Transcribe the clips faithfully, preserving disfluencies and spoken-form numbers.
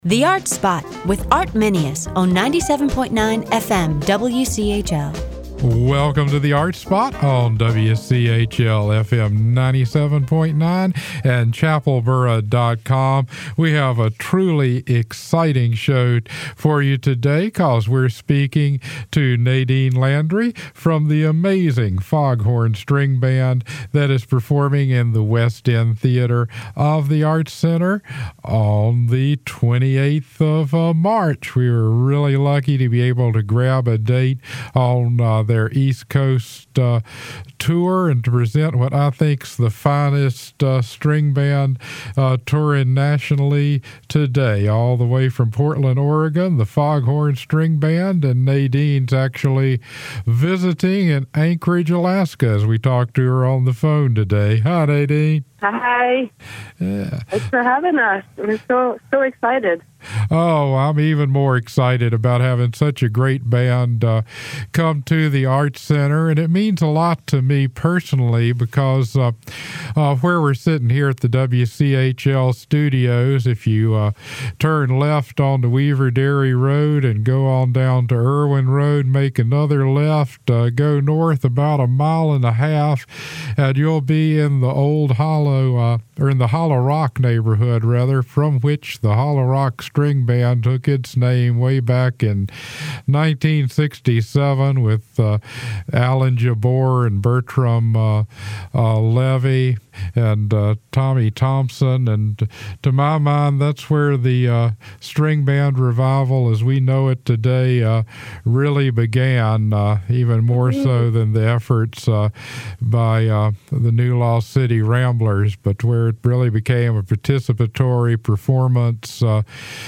The Art Spot with Art Minius on ninety-seven point nine F M W C H L. Welcome to the Art Spot on W C H L F M ninety-seven point nine and chapelboro dot com. We have a truly exciting show for you today because we're speaking to Nadine Landry from the amazing Foghorn String Band that is performing in the West End Theater of the Arts Center on the twenty-eighth of uh, March. We were really lucky to be able to grab a date on uh, their East Coast uh, tour and to present what I think's the finest uh, string band uh, touring nationally today, all the way from Portland, Oregon, the Foghorn String Band, and Nadine's actually visiting in Anchorage, Alaska, as we talk to her on the phone today. Hi, Nadine. Hi. Yeah. Thanks for having us. We're so so excited. Oh, I'm even more excited about having such a great band uh, come to the Arts Center, and it means a lot to me personally because uh, uh, where we're sitting here at the W C H L studios, if you uh, turn left onto Weaver Dairy Road and go on down to Irwin Road, make another left, uh, go north about a mile and a half, and you'll be in the old Hollow, uh, or in the Hollow Rock neighborhood, rather, from which the Hollow Rock String Band took its name way back in nineteen sixty-seven with uh, Alan Jabor and Bertram uh, uh, Levy and uh, Tommy Thompson. And to my mind, that's where the uh, string band revival as we know it today uh, really began, uh, even more so than the efforts uh, by uh, the New Lost City Ramblers, but where it really became a participatory performance. Uh,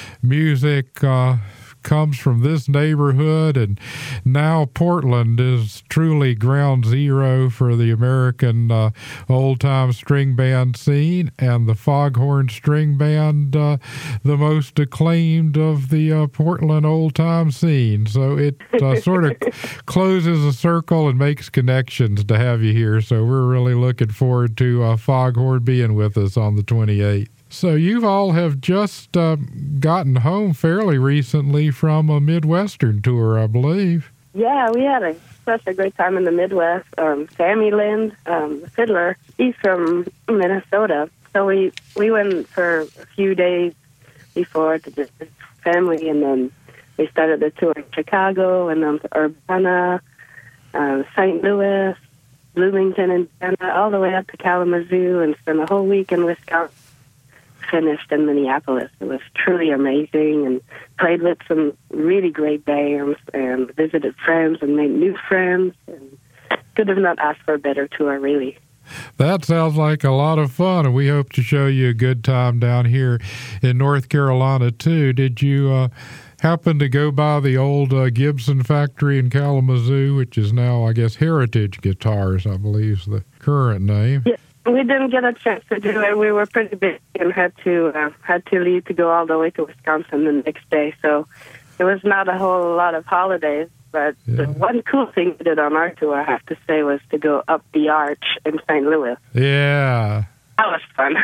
music uh, comes from this neighborhood, and now Portland is truly ground zero for the American uh, old-time string band scene, and the Foghorn String Band, uh, the most acclaimed of the uh, Portland old-time scene. So it uh, sort of closes a circle and makes connections to have you here. So we're really looking forward to uh, Foghorn being with us on the twenty-eighth. So you all have just uh, gotten home fairly recently from a Midwestern tour, I believe. Yeah, we had a, such a great time in the Midwest. Um, Sammy Lind, um, the fiddler, he's from Minnesota. So we, we went for a few days before to just family, and then we started the tour in Chicago, and then to Urbana, uh, Saint Louis, Bloomington, Indiana, all the way up to Kalamazoo, and spent a whole week in Wisconsin. Finished in Minneapolis. It was truly amazing, and played with some really great bands and visited friends and made new friends, and could have not asked for a better tour, really. That sounds like a lot of fun, and we hope to show you a good time down here in North Carolina, too. Did you uh, happen to go by the old uh, Gibson factory in Kalamazoo, which is now, I guess, Heritage Guitars, I believe is the current name? Yeah. We didn't get a chance to do it. We were pretty busy and had to uh, had to leave to go all the way to Wisconsin the next day. So it was not a whole lot of holidays. But yeah. The one cool thing we did on our tour, I have to say, was to go up the arch in Saint Louis. Yeah. That was fun.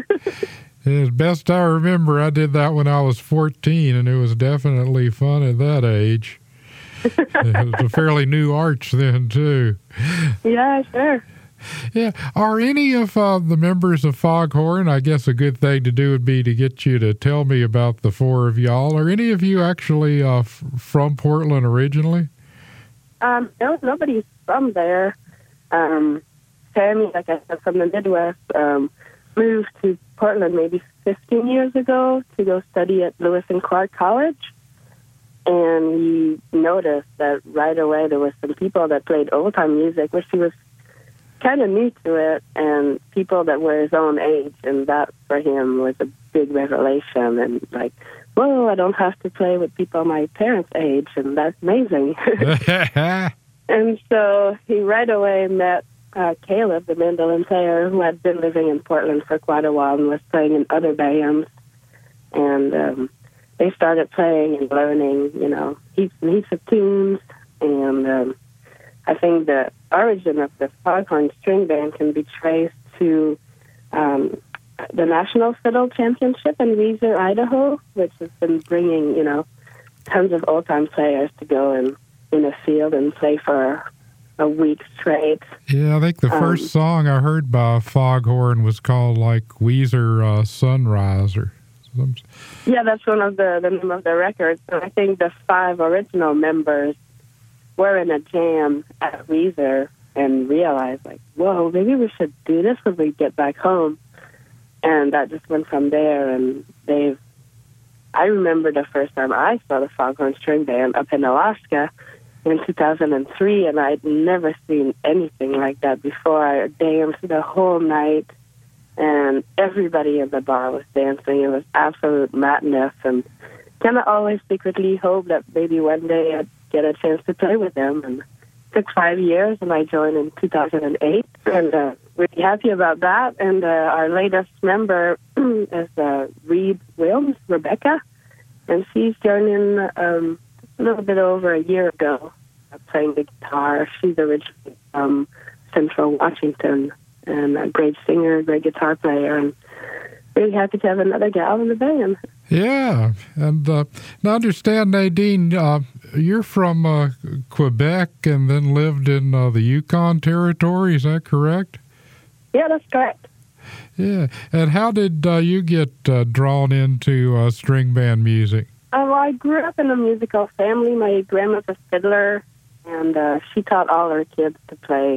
As best I remember, I did that when I was fourteen, and it was definitely fun at that age. It was a fairly new arch then, too. Yeah, sure. Yeah. Are any of uh, the members of Foghorn, I guess a good thing to do would be to get you to tell me about the four of y'all. Are any of you actually uh, f- from Portland originally? Um, no, nobody's from there. Um, Sammy, like I said, from the Midwest, um, moved to Portland maybe fifteen years ago to go study at Lewis and Clark College. And he noticed that right away there were some people that played old-time music, which he was kind of new to it, and people that were his own age, and that for him was a big revelation, and like, whoa, I don't have to play with people my parents' age, and that's amazing. And so he right away met uh, Caleb, the mandolin player, who had been living in Portland for quite a while and was playing in other bands, and um, they started playing and learning, you know, heaps and heaps of tunes, and um, I think the origin of the Foghorn String Band can be traced to um, the National Fiddle Championship in Weiser, Idaho, which has been bringing, you know, tons of old-time players to go in, in a field and play for a week straight. Yeah, I think the um, first song I heard by Foghorn was called, like, Weiser uh, Sunrise or something. Yeah, that's one of the, the name of the records. So I think the five original members were in a jam at Weiser and realized, like, whoa, maybe we should do this when we get back home. And that just went from there. And they've, I remember the first time I saw the Foghorn String Band up in Alaska in two thousand three, and I'd never seen anything like that before. I danced the whole night, and everybody in the bar was dancing. It was absolute madness, and kind of always secretly hoped that maybe one day I'd get a chance to play with them. And it took five years, and I joined in two thousand eight, and uh, really happy about that. And uh, our latest member is uh, Reed Wilms, Rebecca, and she's joined in um, a little bit over a year ago, uh, playing the guitar. She's originally from Central Washington, and a great singer, great guitar player, and really happy to have another gal in the band. Yeah, and uh, now understand, Nadine, uh, you're from uh, Quebec and then lived in uh, the Yukon Territory, is that correct? Yeah, that's correct. Yeah, and how did uh, you get uh, drawn into uh, string band music? Uh, well, I grew up in a musical family. My grandma's a fiddler, and uh, she taught all her kids to play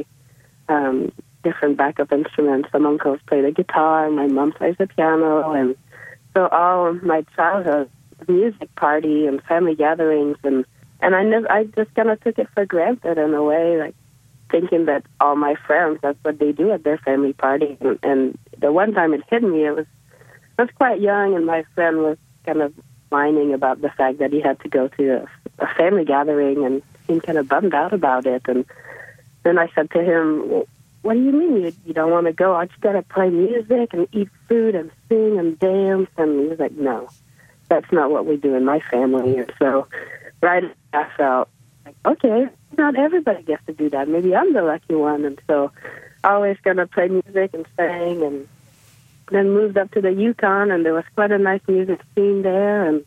um, different backup instruments. Some uncles play the guitar, my mom plays the piano, and so all of my childhood music party and family gatherings, and, and I never, I just kind of took it for granted in a way, like thinking that all my friends, that's what they do at their family party. And, and the one time it hit me, it was, I was quite young, and my friend was kind of whining about the fact that he had to go to a, a family gathering and seemed kind of bummed out about it. And then I said to him, well, what do you mean you, you don't want to go? Aren't you got to play music and eat food and sing and dance? And he was like, no, that's not what we do in my family. And so right I felt like, okay, not everybody gets to do that. Maybe I'm the lucky one. And so I always going to play music and sing, and then moved up to the Yukon, and there was quite a nice music scene there. And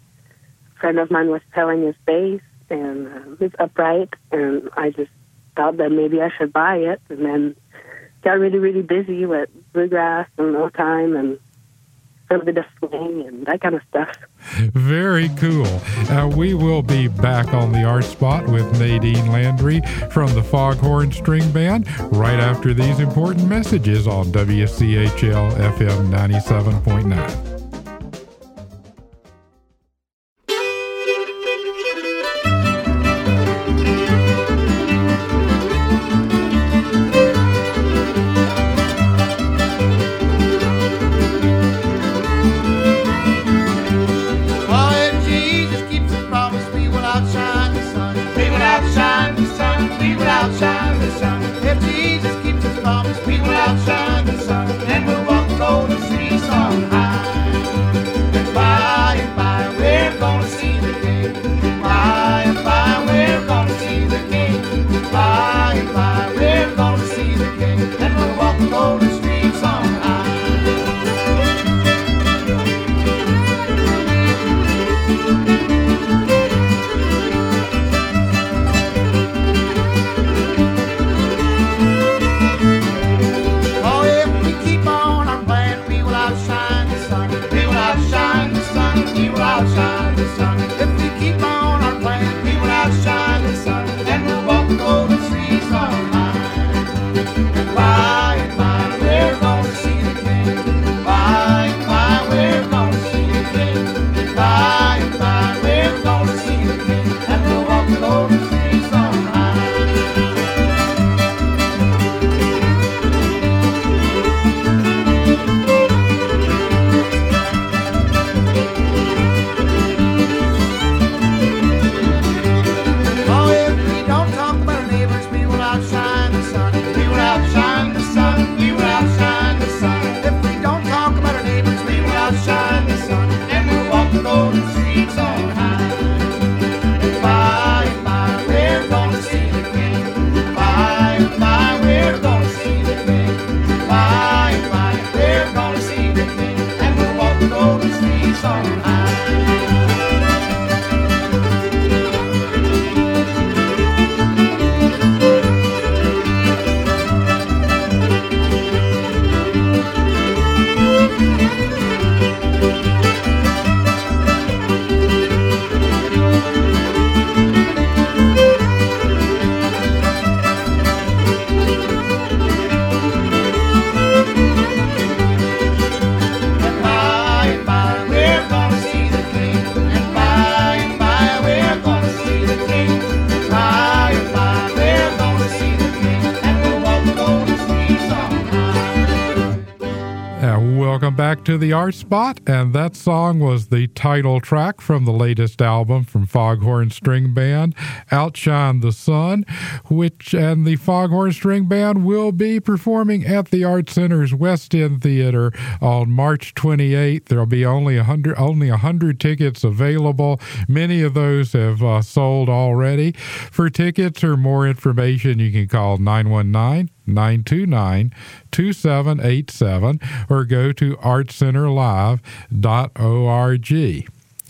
a friend of mine was selling his bass and uh, his upright, and I just thought that maybe I should buy it. And then got really, really busy with bluegrass and old time and a little bit of swing and that kind of stuff. Very cool. Uh, we will be back on the Art Spot with Nadine Landry from the Foghorn String Band right after these important messages on W C H L F M ninety-seven point nine. back to the Art Spot, and that song was the title track from the latest album from Foghorn String Band, Outshine the Sun, which and the Foghorn String Band will be performing at the Art Center's West End Theater on March twenty-eighth. There'll be only a hundred only a hundred tickets available. Many of those have uh, sold already. For tickets or more information, you can call nine one nine, nine two nine, two seven eight seven or go to art center live dot org.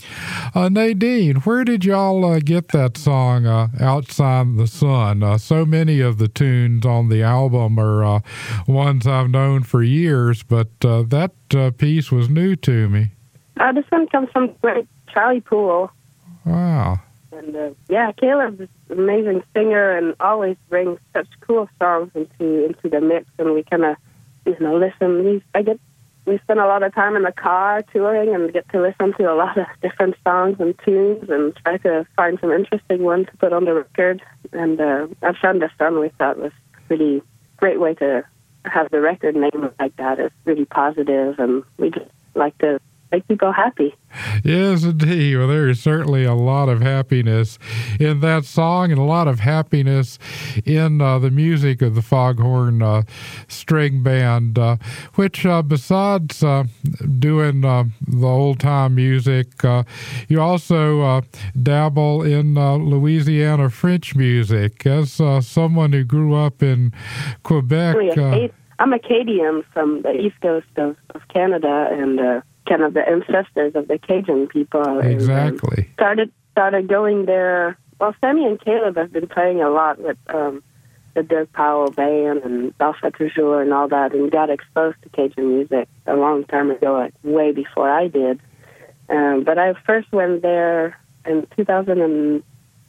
Uh, Nadine, where did y'all uh, get that song, uh, Outside the Sun? Uh, so many of the tunes on the album are uh, ones I've known for years, but uh, that uh, piece was new to me. Uh, this one comes from great Charlie Poole. Wow. And uh, yeah, Caleb's an amazing singer and always brings such cool songs into into the mix, and we kind of, you know, listen. We, I get we spend a lot of time in the car touring and get to listen to a lot of different songs and tunes and try to find some interesting ones to put on the record. And uh, Outside the Sun, we thought was a really great way to have the record name like that. It's really positive, and we just like to make people happy. Yes, indeed. Well, there is certainly a lot of happiness in that song and a lot of happiness in uh, the music of the Foghorn uh, String Band, uh, which uh, besides uh, doing uh, the old-time music, uh, you also uh, dabble in uh, Louisiana French music. As uh, someone who grew up in Quebec... Uh, I'm Acadian from the east coast of, of Canada, and uh, kind of the ancestors of the Cajun people. Exactly. And, um, started started going there. Well, Sammy and Caleb have been playing a lot with um, the Dirk Powell Band and Balsa Toujours and all that, and got exposed to Cajun music a long time ago, like way before I did. Um, but I first went there in two thousand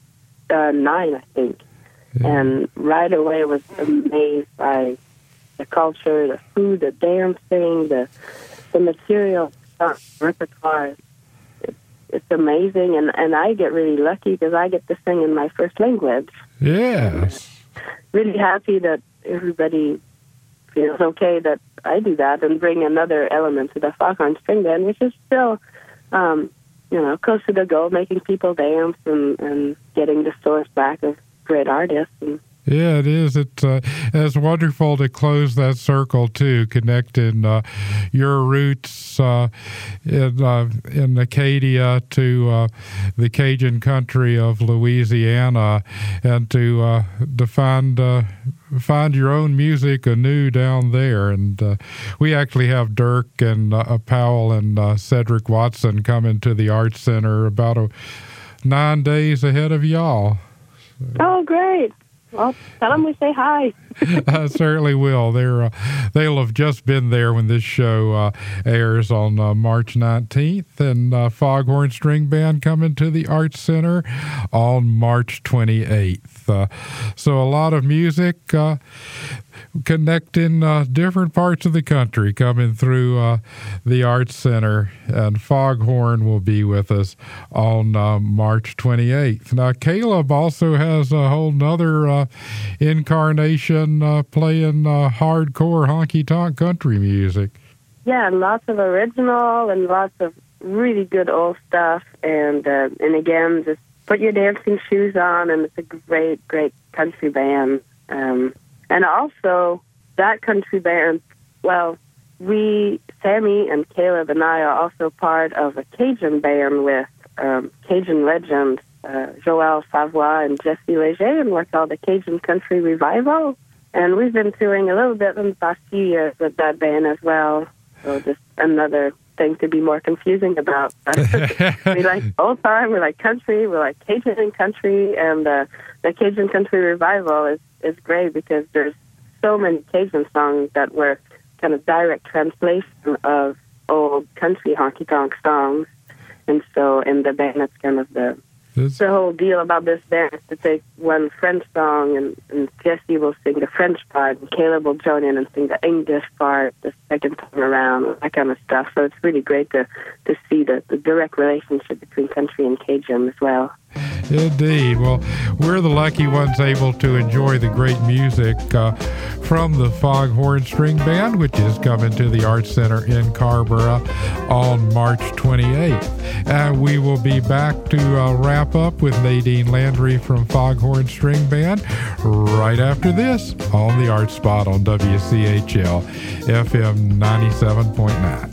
nine, I think, yeah. And right away was amazed by the culture, the food, the dancing, the the material, the repertoire. It's, it's amazing, and, and I get really lucky because I get to sing in my first language. Yes. Really happy that everybody feels okay that I do that and bring another element to the Foghorn String Band, which is still, um, you know, close to the goal, making people dance and, and getting the source back of great artists. And yeah, it is. It's, uh, it's wonderful to close that circle, too, connecting uh, your roots uh, in, uh, in Acadia to uh, the Cajun country of Louisiana, and to, uh, to find, uh, find your own music anew down there. And uh, we actually have Dirk and uh, Powell and uh, Cedric Watson coming to the Arts Center about a, nine days ahead of y'all. So. Oh, great. Well, tell them we say hi. I certainly will. They're, uh, they'll have just been there when this show uh, airs on uh, March nineteenth, and uh, Foghorn String Band coming to the Arts Center on March twenty-eighth. Uh, so a lot of music uh, connecting uh, different parts of the country coming through uh, the Arts Center, and Foghorn will be with us on uh, March twenty-eighth. Now, Caleb also has a whole nother uh, incarnation uh, playing uh, hardcore honky-tonk country music. Yeah, lots of original and lots of really good old stuff, and uh, and again, just put your dancing shoes on, and it's a great, great country band. Um, and also, that country band, well, we, Sammy and Caleb and I are also part of a Cajun band with um, Cajun legends, uh, Joël Savoie and Jesse Léger, and we're called the Cajun Country Revival. And we've been touring a little bit in the past few years with that band as well. So just another thing to be more confusing about. We like old time, we like country, we like Cajun country, and uh, the Cajun Country Revival is, is great because there's so many Cajun songs that were kind of direct translation of old country honky-tonk songs. And so in the band, it's kind of the It's the whole deal about this band is to take one French song, and, and Jesse will sing the French part, and Caleb will join in and sing the English part the second time around, that kind of stuff. So it's really great to, to see the, the direct relationship between country and Cajun as well. Indeed. Well, we're the lucky ones able to enjoy the great music uh, from the Foghorn String Band, which is coming to the Arts Center in Carrboro on March twenty-eighth. And we will be back to uh, wrap up with Nadine Landry from Foghorn String Band right after this on the Art Spot on W C H L F M ninety-seven point nine.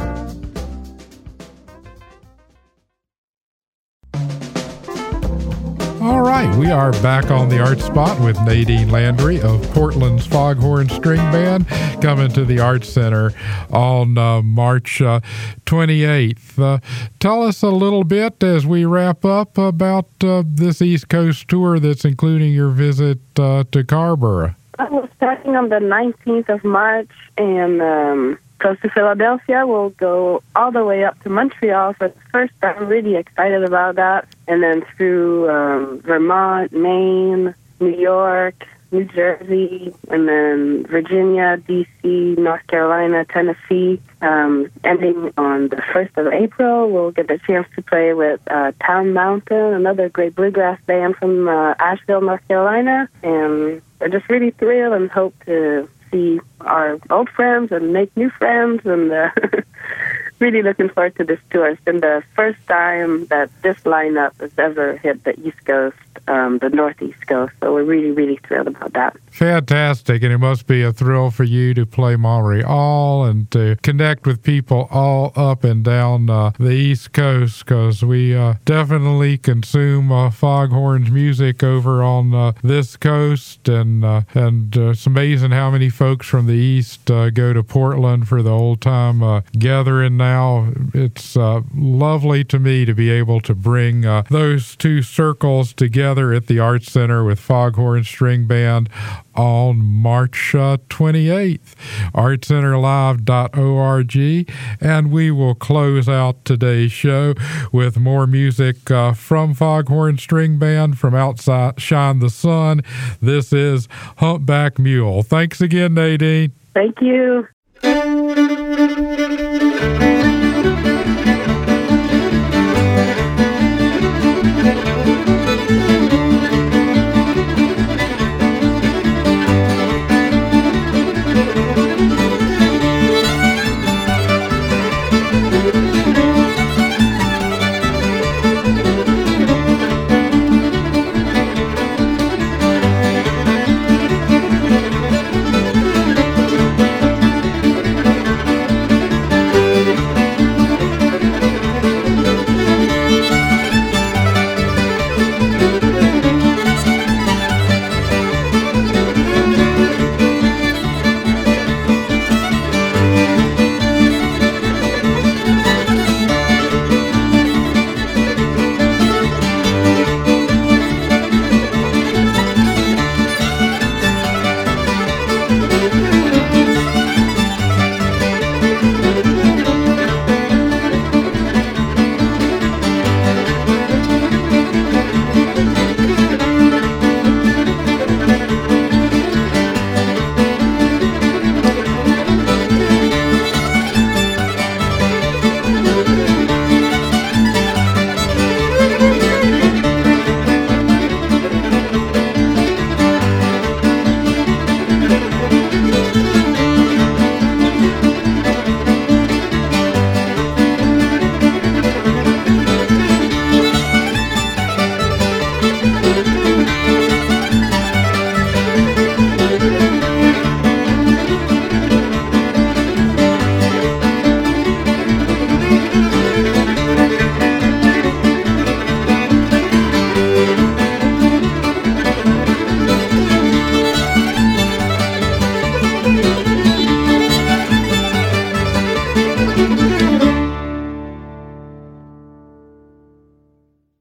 All right, we are back on the Art Spot with Nadine Landry of Portland's Foghorn String Band, coming to the Arts Center on uh, March uh, twenty-eighth. Uh, tell us a little bit as we wrap up about uh, this East Coast tour that's including your visit uh, to Carrboro. We're starting on the nineteenth of March, and um, close to Philadelphia. We'll go all the way up to Montreal for the first time. I'm really excited about that. And then through um, Vermont, Maine, New York, New Jersey, and then Virginia, D C, North Carolina, Tennessee. Um, ending on the first of April, we'll get the chance to play with uh, Town Mountain, another great bluegrass band from uh, Asheville, North Carolina. And we're just really thrilled and hope to see our old friends and make new friends, and uh, really looking forward to this tour. It's been the first time that this lineup has ever hit the East Coast, um, the Northeast Coast, so we're really, really thrilled about that. Fantastic, and it must be a thrill for you to play Montreal and to connect with people all up and down uh, the East Coast, because we uh, definitely consume uh, Foghorn's music over on uh, this coast, and uh, and uh, it's amazing how many folks from the East uh, go to Portland for the old-time uh, gathering now. It's uh, lovely to me to be able to bring uh, those two circles together at the Arts Center with Foghorn String Band on March uh, twenty-eighth. art center live dot org, and we will close out today's show with more music uh, from Foghorn String Band from Outshine the Sun. This is Humpback Mule. Thanks again, Nadine. Thank you.